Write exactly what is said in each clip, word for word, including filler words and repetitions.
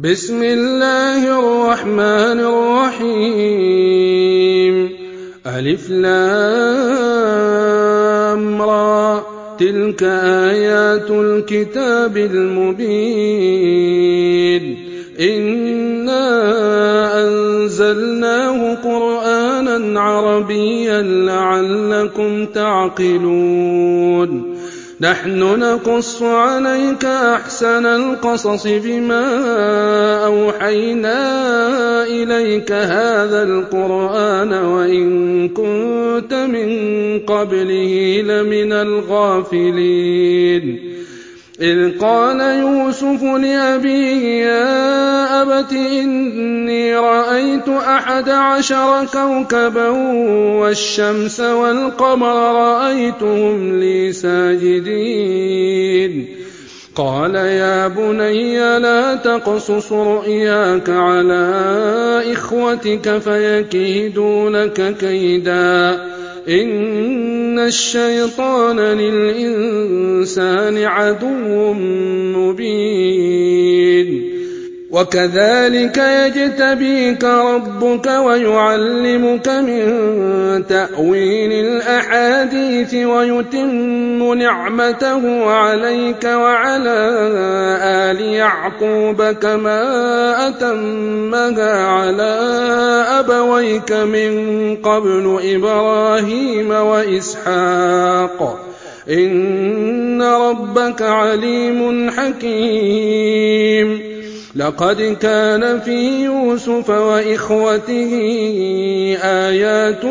بسم الله الرحمن الرحيم ألف لام را تلك آيات الكتاب المبين إنا أنزلناه قرآنا عربيا لعلكم تعقلون نحن نقص عليك أحسن القصص بما أوحينا إليك هذا القرآن وإن كنت من قبله لمن الغافلين إذ قال يوسف لأبيه يا أبت إني رأيت أحد عشر كوكبا والشمس والقمر رأيتهم لي ساجدين قال يا بني لا تقصص رؤياك على إخوتك فيكيدوا لك كيدا إن الشيطان للإنسان عدو مبين وكذلك يجتبيك ربك ويعلمك من تأويل الأحاديث ويتم نعمته عليك وعلى آل يعقوب كما أتمها على أبويك من قبل إبراهيم وإسحاق إن ربك عليم حكيم لقد كان في يوسف وإخوته آيات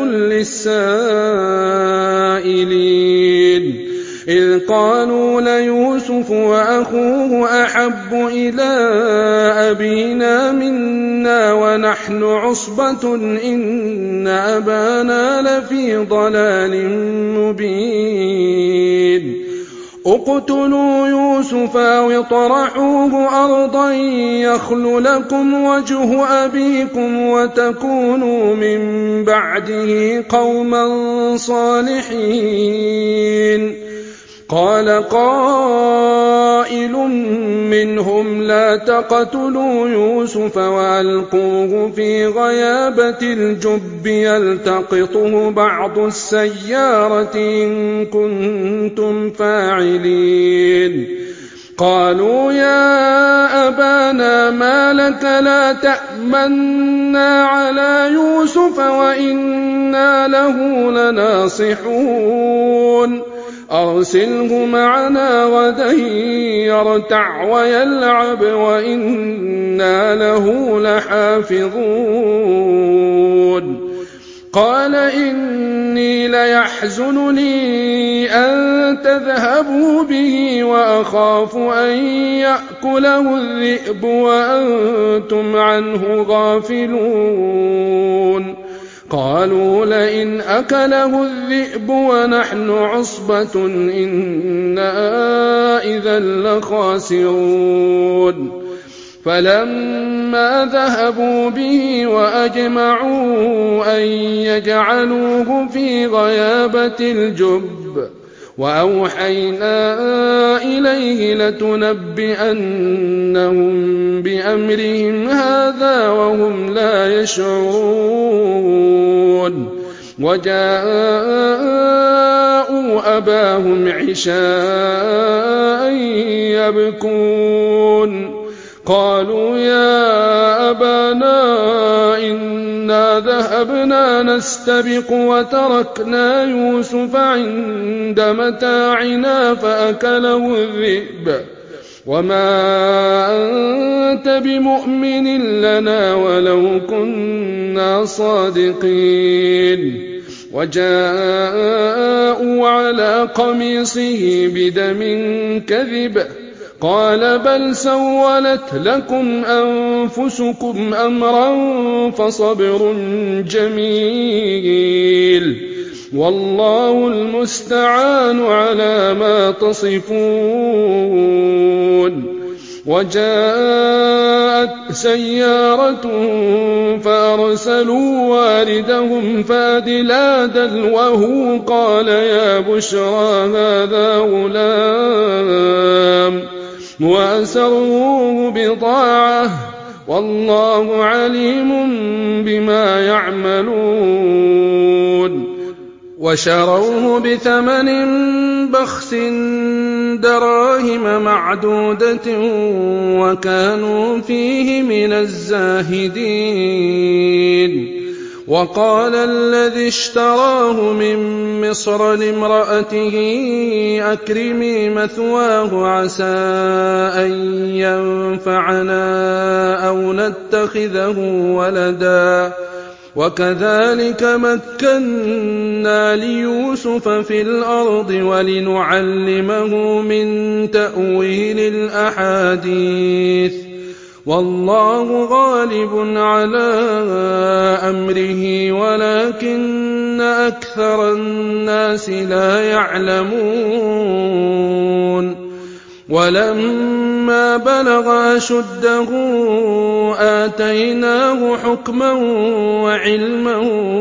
للسائلين إذ قالوا ليوسف وأخوه أحب إلى أبينا منا ونحن عصبة إن أبانا لفي ضلال مبين اقتلوا يوسف أو اطرحوه أرضا يخل لكم وجه أبيكم وتكونوا من بعده قوما صالحين قال قائل منهم لا تقتلوا يوسف وألقوه في غيابة الجب يلتقطه بعض السيارة إن كنتم فاعلين قالوا يا أبانا ما لك لا تأمنا على يوسف وإنا له لناصحون أرسله معنا غدا يرتع ويلعب وإنا له لحافظون قال إني ليحزنني أن تذهبوا به وأخاف أن يأكله الذئب وأنتم عنه غافلون قالوا لئن أكله الذئب ونحن عصبة إنا إذا لخاسرون فلما ذهبوا به وأجمعوا أن يجعلوه في غيابة الجب وأوحينا إليه لتنبئنهم بأمرهم هذا وهم لا يشعرون وجاءوا أباهم عشاء يبكون قالوا يا أبانا إنا ذهبنا نستبق وتركنا يوسف عند متاعنا فأكله الذئب وما أنت بمؤمن لنا ولو كنا صادقين وجاءوا على قميصه بدم كذب قال بل سولت لكم أنفسكم أمرا فصبر جميل والله المستعان على ما تصفون وجاءت سيارة فأرسلوا واردهم فأدلى دلوه قال يا بشرى هذا غلام وأسروه بضاعة والله عليم بما يعملون وشروه بثمن بخس دراهم معدودة وكانوا فيه من الزاهدين وقال الذي اشتراه من مصر لامرأته أكرمي مثواه عسى أن ينفعنا أو نتخذه ولدا وكذلك مكنا ليوسف في الأرض ولنعلمه من تأويل الأحاديث والله غالب على أمره ولكن أكثر الناس لا يعلمون ولما بلغ أشده آتيناه حكما وعلما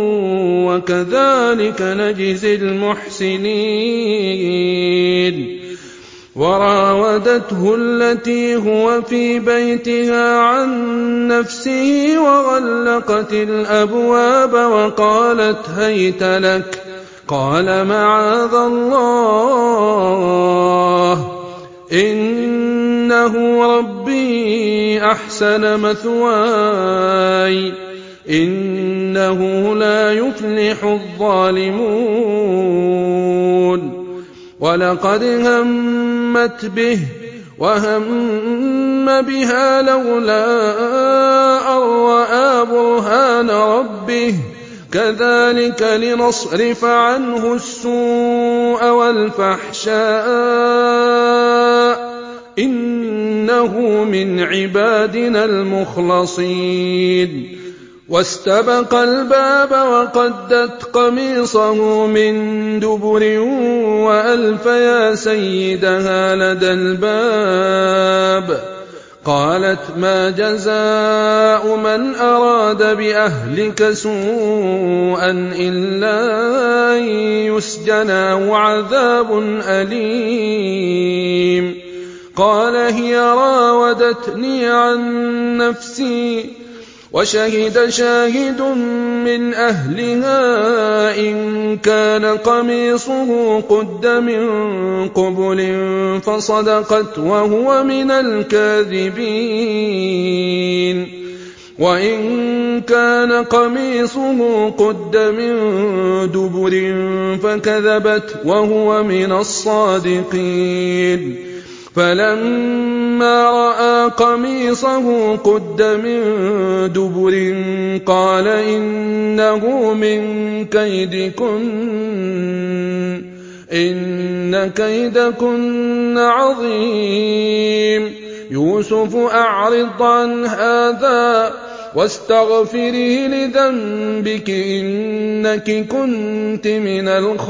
وكذلك نجزي المحسنين وراودته التي هو في بيتها عن نفسه وغلقت الأبواب وقالت هيت لك قال معاذ الله إنه ربي أحسن مثواي إنه لا يفلح الظالمون ولقد همت به وهم بها لولا أن رأى برهان ربه كذلك لنصرف عنه السوء والفحشاء إنه من عبادنا المخلصين واستبق الباب وقدت قميصه من دبر وألف يا سيدها لدى الباب قالت ما جزاء من أراد بأهلك سوءا إلا أن يسجن أو عذاب أليم قال هي راودتني عن نفسي وشهد شاهد من أهلها إن كان قميصه قد من قبل فصدقت وهو من الكاذبين وإن كان قميصه قد من دبر فكذبت وهو من الصادقين فلما رأى قميصه قد من دبر قال إنه من كيدكن إن كيدكن عظيم يوسف أعرض عن هذا واستغفري لذنبك إنك كنت من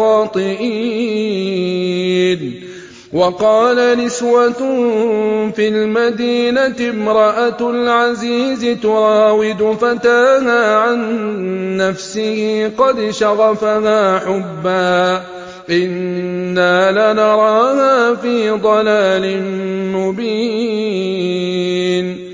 الخاطئين وقال نسوة في المدينة امرأة العزيز تراود فتاها عن نفسه قد شغفها حبا إنا لنراها في ضلال مبين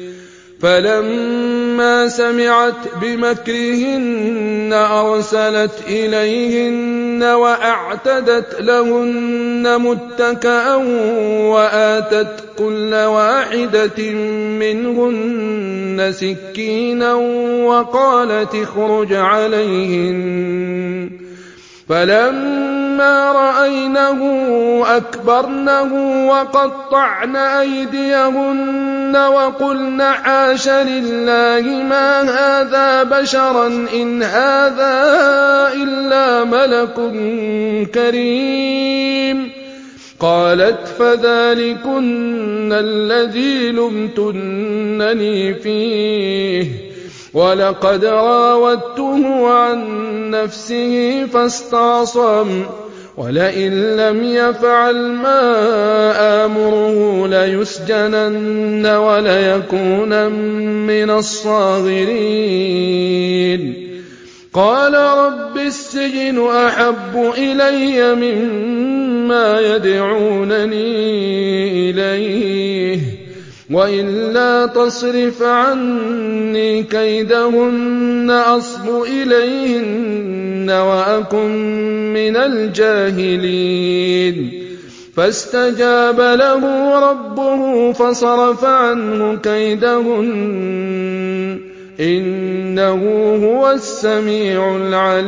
فلما سمعت بمكرهن أرسلت إليهن وأعتدت لهن متكأ وآتت كل واحدة منهن سكينا وقالت اخرج عليهن فلما رأينه أكبرنه وقطعن أيديهن وقلن حاش لله ما هذا بشرا إن هذا إلا ملك كريم قالت فذلكن الذي لمتنني فيه ولقد راودته عن نفسه فاستعصم ولئن لم يفعل ما آمره ليسجنن وليكونن من الصاغرين قال رب السجن أحب إلي مما يدعونني إليه وإلا تصرف عني كيدهن أصب إليهن وأكن من الجاهلين فاستجاب له ربه فصرف عنه كيدهن إنه هو السميع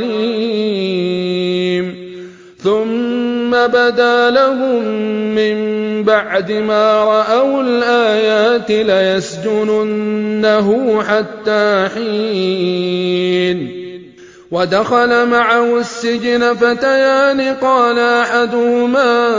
العليم ثم بدا لهم من بعد ما رأوا الآيات ليسجننه حتى حين ودخل معه السجن فتيان قال أحدهما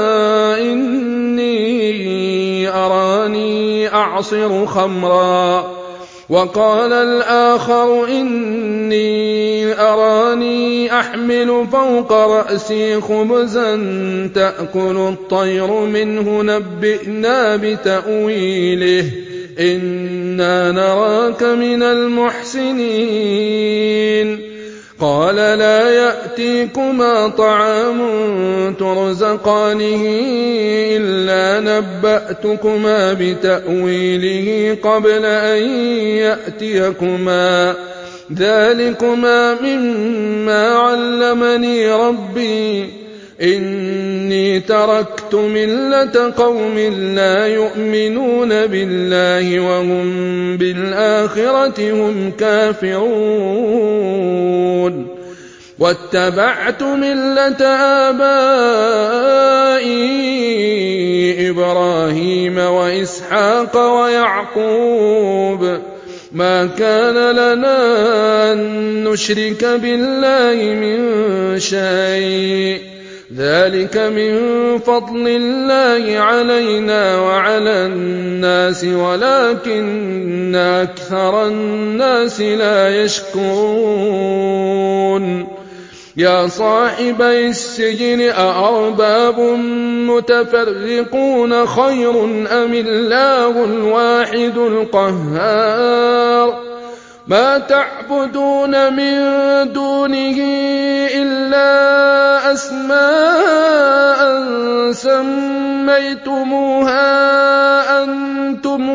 إني أراني أعصر خمرا وقال الآخر إني أراني أحمل فوق رأسي خبزا تأكل الطير منه نبئنا بتأويله إنا نراك من المحسنين قال لا يأتيكما طعام ترزقانه إلا نبأتكما بتأويله قبل أن يأتيكما ذلكما مما علمني ربي إني تركت ملة قوم لا يؤمنون بالله وهم بالآخرة هم كافرون واتبعت ملة آبائي إبراهيم وإسحاق ويعقوب ما كان لنا أن نشرك بالله من شيء ذلك من فضل الله علينا وعلى الناس ولكن أكثر الناس لا يشكرون يا صاحبي السجن أأرباب متفرقون خير أم الله الواحد القهار ما تعبدون من دونه إلا أسماء سميتموها أنتم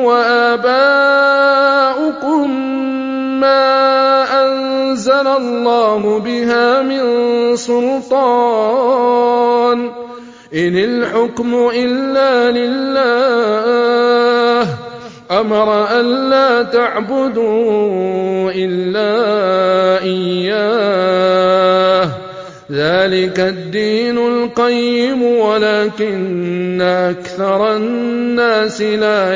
وآباؤكم ما أنزل الله بها من سلطان إن الحكم إلا لله أمر ألا تعبدوا إلا إياه ذلك الدين القيم ولكن أكثر الناس لا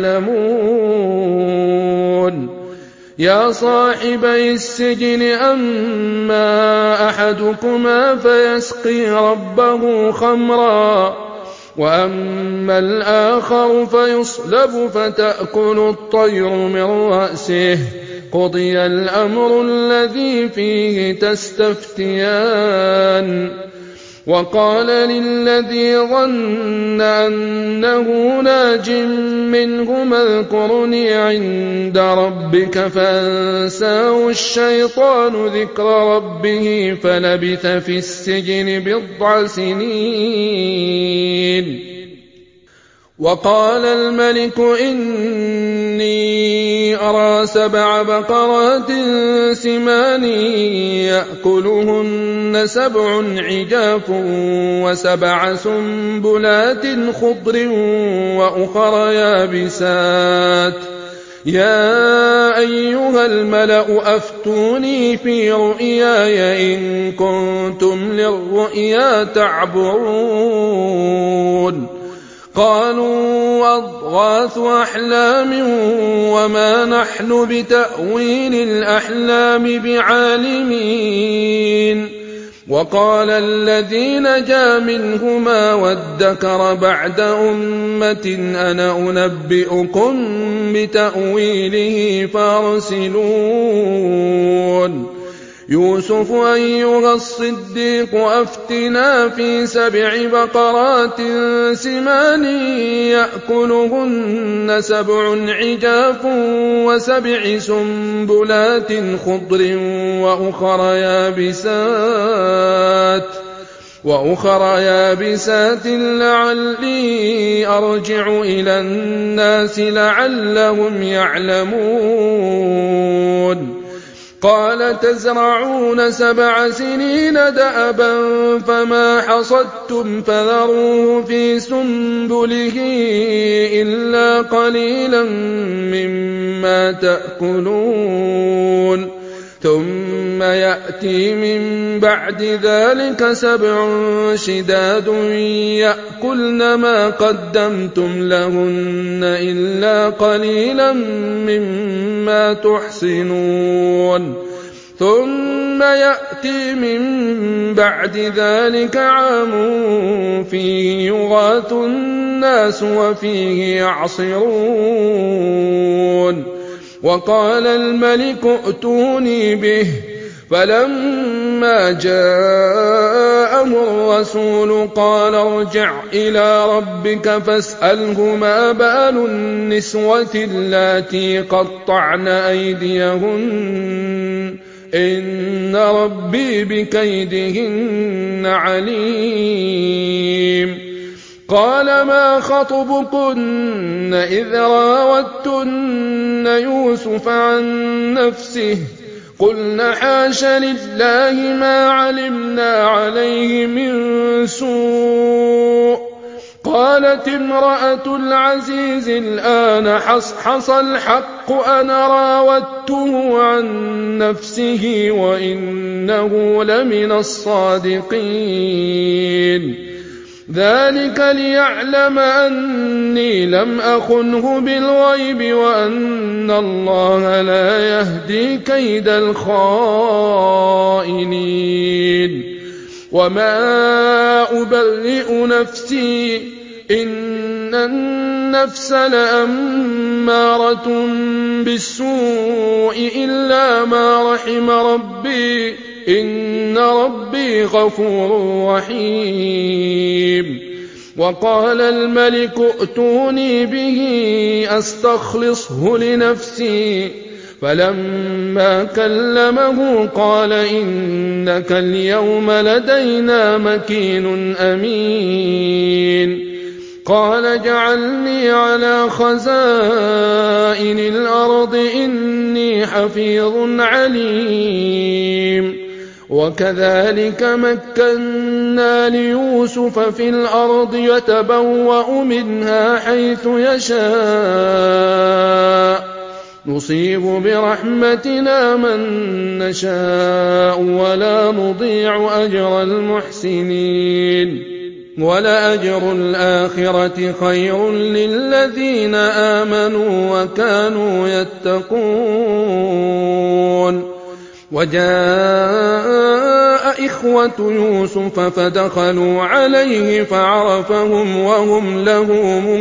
يعلمون يا صاحبي السجن أما أحدكما فيسقي ربه خمرا وأما الآخر فيصلب فتأكل الطير من رأسه قضي الأمر الذي فيه تستفتيان وقال للذي ظن أنه ناج منهما اذكرني عند ربك فأنساه الشيطان ذكر ربه فلبث في السجن بضع سنين وقال الملك إني أرى سبع بقرات سمان يأكلهن سبع عجاف وسبع سنبلات خضر وأخر يابسات يا أيها الملأ أفتوني في رؤياي إن كنتم للرؤيا تعبرون قالوا أضغاث أحلام وما نحن بتأويل الأحلام بعالمين وقال الذي نجا منهما وادكر بعد أمة أنا أنبئكم بتأويله فارسلون يوسف أيها الصديق أفتنا في سبع بقرات سمان يأكلهن سبع عجاف وسبع سنبلات خضر وأخر يابسات وأخر يابسات لعلي أرجع إلى الناس لعلهم يعلمون قال تزرعون سبع سنين دأبا فما حصدتم فذروه في سنبله إلا قليلا مما تأكلون ثم يأتي من بعد ذلك سبع شداد يأكلن ما قدمتم لهن إلا قليلا مما تحصنون ثم يأتي من بعد ذلك عام فيه يغاث الناس وفيه يعصرون وقال الملك ائتوني به فلما جاءه الرسول قال ارجع إلى ربك فاسأله ما بال النسوة اللاتي قطعن أيديهن إن ربي بكيدهن عليم قال ما خطبكن إذ راوتن يوسف عن نفسه قلنا حاش لله ما علمنا عليه من سوء قالت امرأة العزيز الآن حصحص الحق أنا راودته عن نفسه وإنه لمن الصادقين ذلك ليعلم أني لم أخنه بالغيب وأن الله لا يهدي كيد الخائنين وما أبرئ نفسي إن النفس لأمارة بالسوء إلا ما رحم ربي إن ربي غفور رحيم وقال الملك ائتوني به أستخلصه لنفسي فلما كلمه قال إنك اليوم لدينا مكين أمين قال اجعلني على خزائن الأرض إني حفيظ عليم وكذلك مكنا ليوسف في الأرض يتبوأ منها حيث يشاء نصيب برحمتنا من نشاء ولا نضيع أجر المحسنين ولأجر الآخرة خير للذين آمنوا وكانوا يتقون وجاء إخوة يوسف فدخلوا عليه فعرفهم وهم له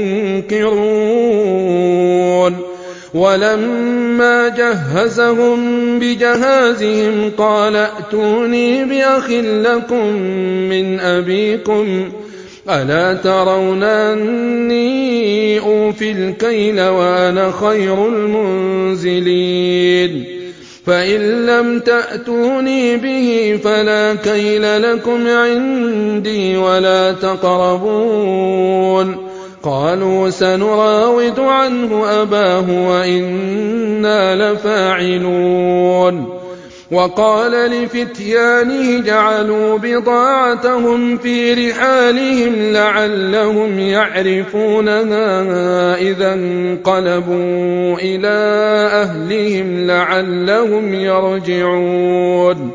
منكرون ولما جهزهم بجهازهم قال ائتوني بأخ لكم من أبيكم ألا ترون أني أوفي الكيل وأنا خير المنزلين فإن لم تأتوني به فلا كيل لكم عندي ولا تقربون قالوا سنراود عنه أباه وإنا لفاعلون وقال لفتيانه جعلوا بضاعتهم في رحالهم لعلهم يعرفونها إذا انقلبوا إلى أهلهم لعلهم يرجعون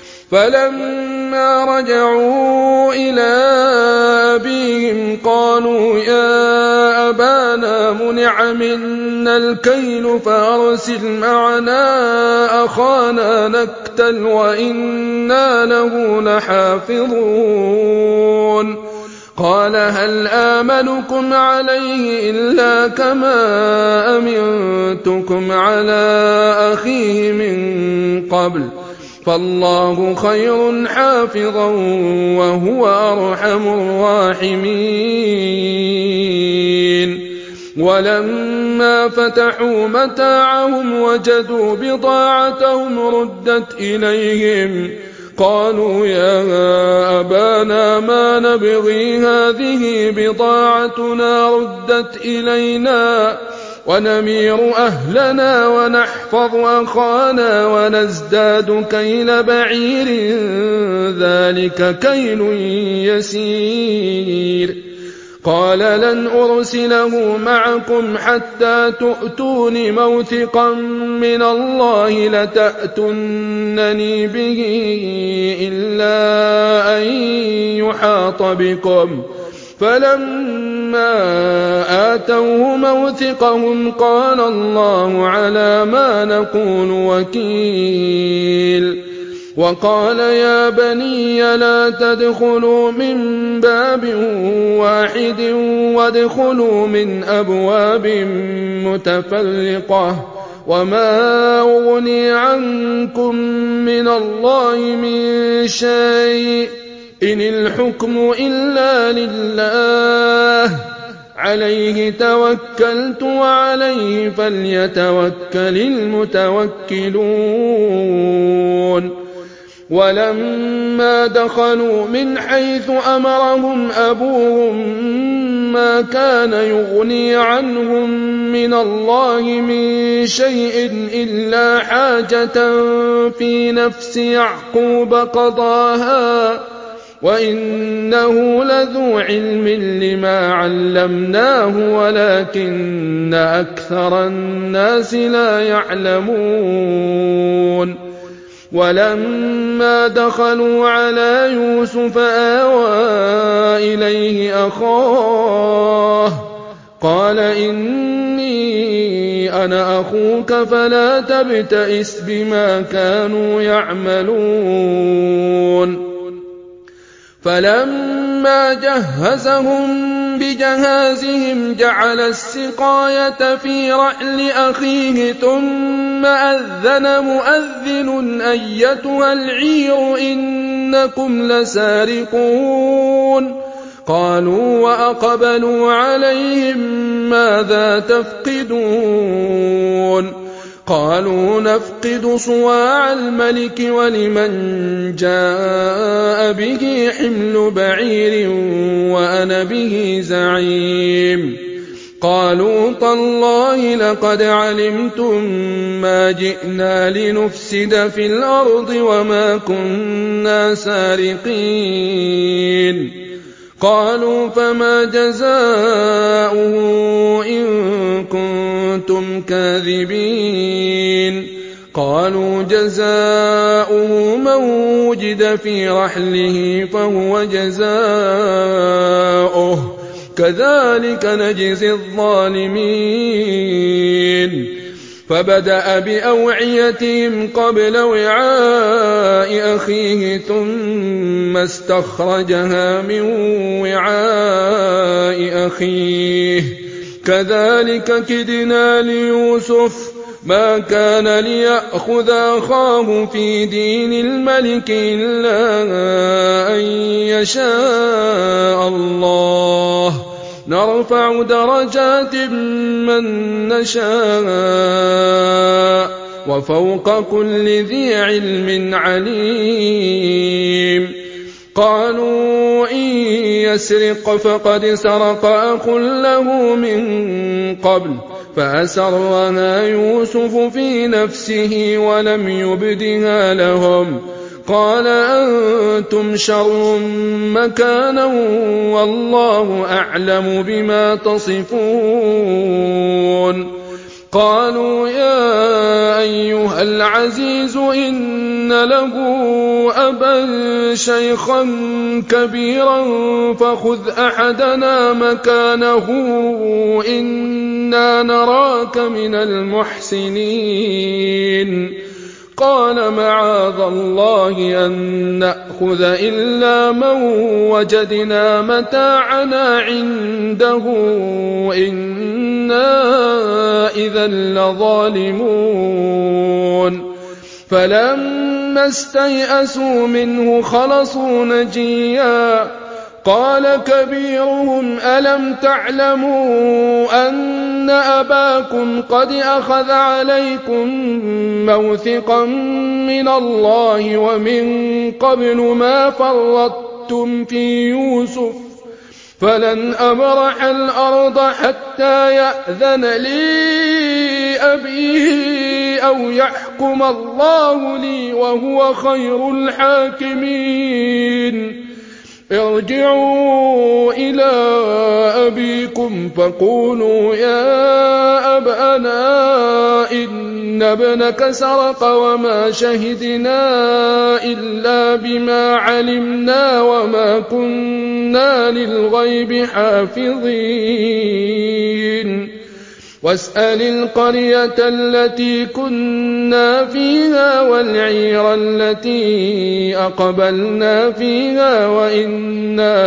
فلما رجعوا إلى أبيهم قالوا يا أبانا منع منا الكيل فأرسل معنا أخانا نكتل وإنا له لحافظون قال هل آمنكم عليه إلا كما أمنتكم على أخيه من قبل فالله خير حافظا وهو أرحم الراحمين ولما فتحوا متاعهم وجدوا بضاعتهم ردت إليهم قالوا يا أبانا ما نبغي هذه بضاعتنا ردت إلينا ونمير أهلنا ونحفظ أخانا ونزداد كيل بعير ذلك كيل يسير. قال لن أرسله معكم حتى تؤتون موثقا من الله لتأتونني به إلا أن يحاط بكم. فلما آتوه موثقهم قال الله على ما نقول وكيل. وقال يا بني لا تدخلوا من باب واحد وادخلوا من أبواب متفرقة وما أغني عنكم من الله من شيء إن الحكم إلا لله عليه توكلت وعليه فليتوكل المتوكلون. ولما دخلوا من حيث أمرهم أبوهم ما كان يغني عنهم من الله من شيء إلا حاجة في نفس يعقوب قضاها وإنه لذو علم لما علمناه ولكن أكثر الناس لا يعلمون. ولما دخلوا على يوسف آوى إليه أخاه قال إني أنا أخوك فلا تبتئس بما كانوا يعملون. فلما جهزهم بجهازهم جعل السقاية في رحل أخيه ثم أذن مؤذن أيتها العير إنكم لسارقون. قالوا وأقبلوا عليهم ماذا تفقدون؟ قالوا نفقد صواع الملك ولمن جاء به حمل بعير وأنا به زعيم. قالوا تالله لقد علمتم ما جئنا لنفسد في الأرض وما كنا سارقين. قالوا فما جزاؤه إن كنتم كاذبين؟ قالوا جزاؤه من وجد في رحله فهو جزاؤه كذلك نجزي الظالمين. فبدأ بأوعيتهم قبل وعاء أخيه ثم استخرجها من وعاء أخيه كذلك كدنا ليوسف ما كان ليأخذ أخاه في دين الملك إلا أن يشاء الله نرفع درجات من نشاء وفوق كل ذي علم عليم. قالوا إن يسرق فقد سرق أخ له من قبل فأسرها يوسف في نفسه ولم يبدها لهم. قال أنتم شر مكانا والله أعلم بما تصفون. قالوا يا أيها العزيز إن له أبا شيخا كبيرا فخذ أحدنا مكانه إنا نراك من المحسنين. قال معاذ الله أن نأخذ إلا من وجدنا متاعنا عنده إنا إذا لظالمون. فلما استيئسوا منه خلصوا نجيا قال كبيرهم ألم تعلموا أن أباكم قد أخذ عليكم موثقا من الله ومن قبل ما فرطتم في يوسف فلن أبرح الأرض حتى يأذن لي أبي أو يحكم الله لي وهو خير الحاكمين ارجعوا إلى أبيكم فقولوا يا أبانا إن ابنك سرق وما شهدنا إلا بما علمنا وما كنا للغيب حافظين واسأل القرية التي كنا فيها والعير التي أقبلنا فيها وإنا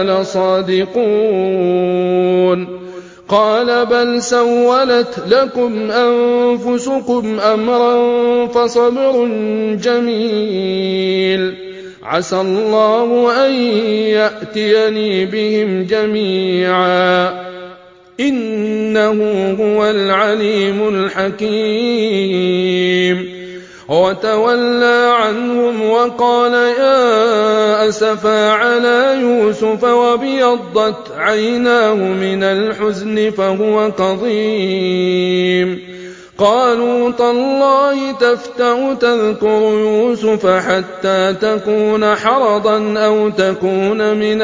لصادقون قال بل سولت لكم أنفسكم أمرا فصبر جميل عسى الله أن يأتيني بهم جميعا إنه هو العليم الحكيم وتولى عنهم وقال يا أسفا على يوسف وابيضت عيناه من الحزن فهو كظيم قالوا تالله تفتأ تذكر يوسف حتى تكون حرضا أو تكون من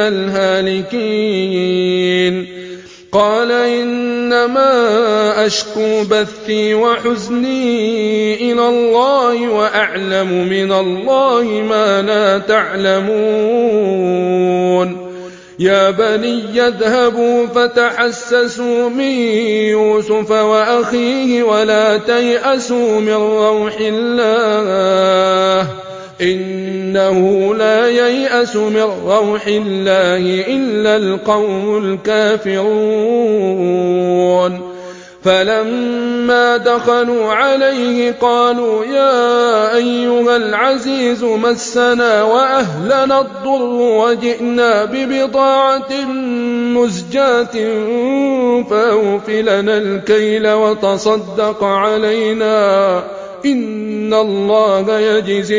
الهالكين قال إنما أشكو بثي وحزني إلى الله وأعلم من الله ما لا تعلمون يا بني اذهبوا فتحسسوا من يوسف وأخيه ولا تيأسوا من روح الله إنه لا ييأس من روح الله إلا القوم الكافرون فلما دخلوا عليه قالوا يا أيها العزيز مسنا وأهلنا الضر وجئنا ببضاعة مزجاة فأوف لنا الكيل وتصدق علينا إن الله يجزي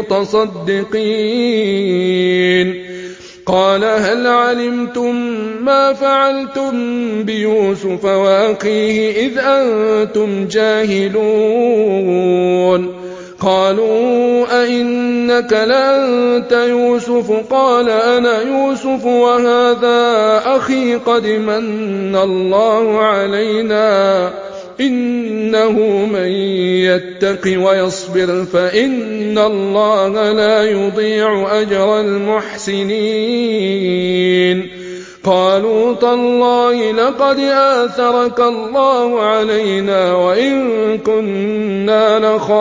المتصدقين قال هل علمتم ما فعلتم بيوسف وأخيه إذ أنتم جاهلون قالوا أئنك لأنت يوسف قال أنا يوسف وهذا أخي قد من الله علينا إنه من يتق ويصبر فإن الله لا يضيع أجر المحسنين قالوا تالله لقد آثرك الله علينا وإن كنا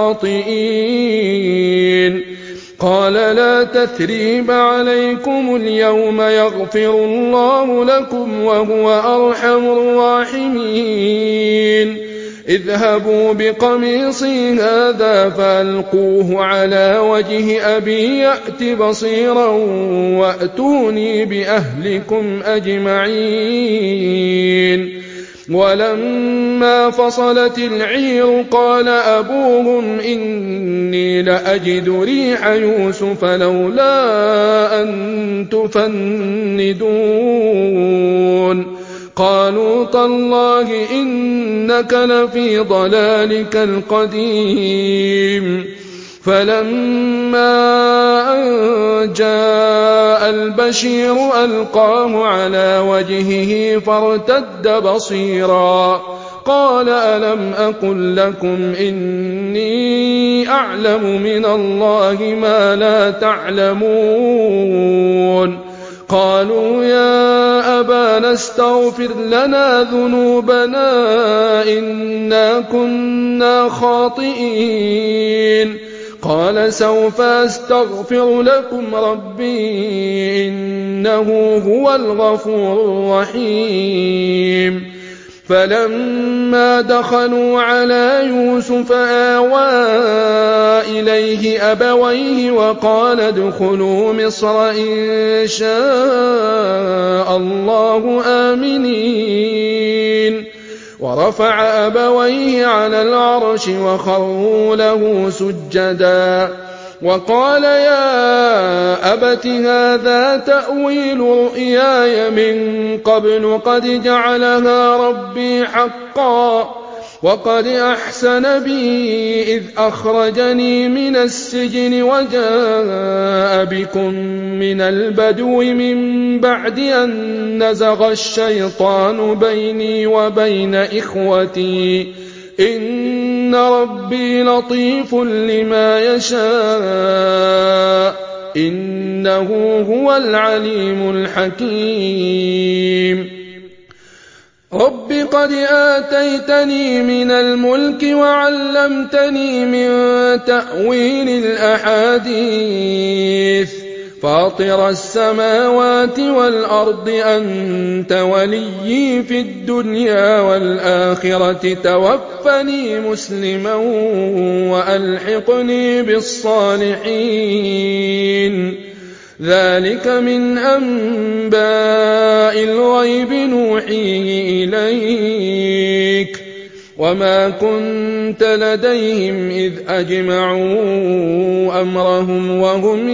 لخاطئين قال لا تثريب عليكم اليوم يغفر الله لكم وهو أرحم الراحمين اذهبوا بقميصي هذا فألقوه على وجه أبي يأت بصيرا وأتوني بأهلكم أجمعين ولما فصلت العير قال أبوهم إني لأجد ريح يوسف لولا أن تفندون قالوا تالله إنك لفي ضلالك القديم فلما أن جاء البشير ألقاه على وجهه فارتد بصيرا قال ألم أقل لكم إني أعلم من الله ما لا تعلمون قالوا يا أبانا استغفر لنا ذنوبنا إنا كنا خاطئين قال سوف أستغفر لكم ربي إنه هو الغفور الرحيم فلما دخلوا على يوسف آوى إليه أبويه وقال ادخلوا مصر إن شاء الله آمنين ورفع أبويه على العرش وخروا له سجدا وقال يا أبت هذا تأويل رؤياي من قبل قد جعلها ربي حقا وقد أحسن بي إذ أخرجني من السجن وجاء بكم من البدو من بعد أن نزغ الشيطان بيني وبين إخوتي إن ربي لطيف لما يشاء إنه هو العليم الحكيم رب قد آتيتني من الملك وعلمتني من تأويل الأحاديث فاطر السماوات والأرض أنت وليي في الدنيا والآخرة توفني مسلما وألحقني بالصالحين ذلك من أنباء الغيب نوحيه إليك وما كنت لديهم إذ أجمعوا أمرهم وهم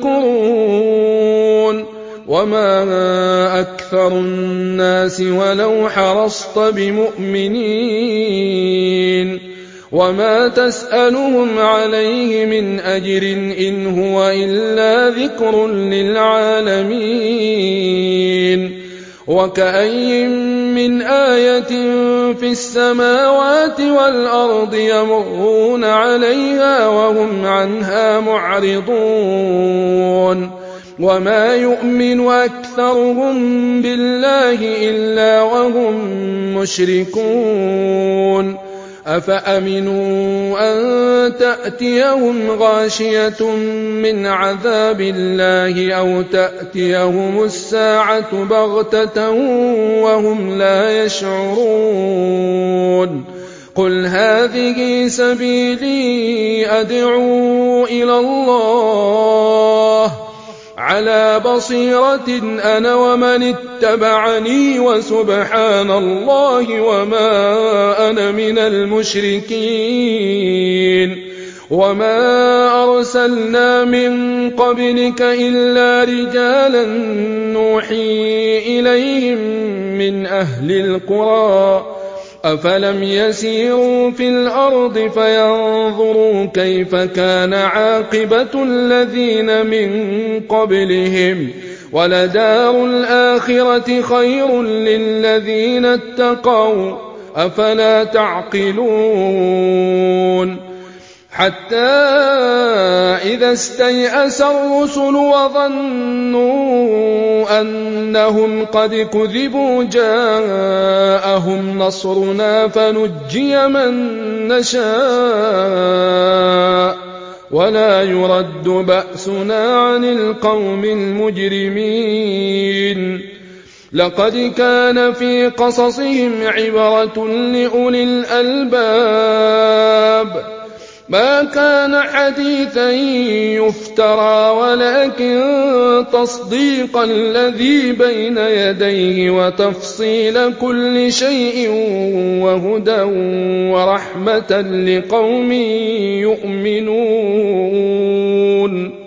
يمكرون وما أكثر الناس ولو حرصت بمؤمنين وما تسألهم عليه من أجر إن هو إلا ذكر للعالمين وكأي من آية في السماوات والأرض يمرون عليها وهم عنها معرضون وما يؤمن أكثرهم بالله إلا وهم مشركون أفأمنوا أن تأتيهم غاشية من عذاب الله أو تأتيهم الساعة بغتة وهم لا يشعرون قل هذه سبيلي أدعو إلى الله على بصيرة أنا ومن اتبعني وسبحان الله وما أنا من المشركين وما أرسلنا من قبلك إلا رجالا نوحي إليهم من أهل القرى أفلم يسيروا في الأرض فينظروا كيف كان عاقبة الذين من قبلهم ولدار الآخرة خير للذين اتقوا أفلا تعقلون حتى إذا استيأس الرسل وظنوا أنهم قد كذبوا جاءهم نصرنا فنجي من نشاء ولا يرد بأسنا عن القوم المجرمين لقد كان في قصصهم عبرة لأولي الألباب ما كان حديثا يفترى ولكن تصديق الذي بين يديه وتفصيل كل شيء وهدى ورحمة لقوم يؤمنون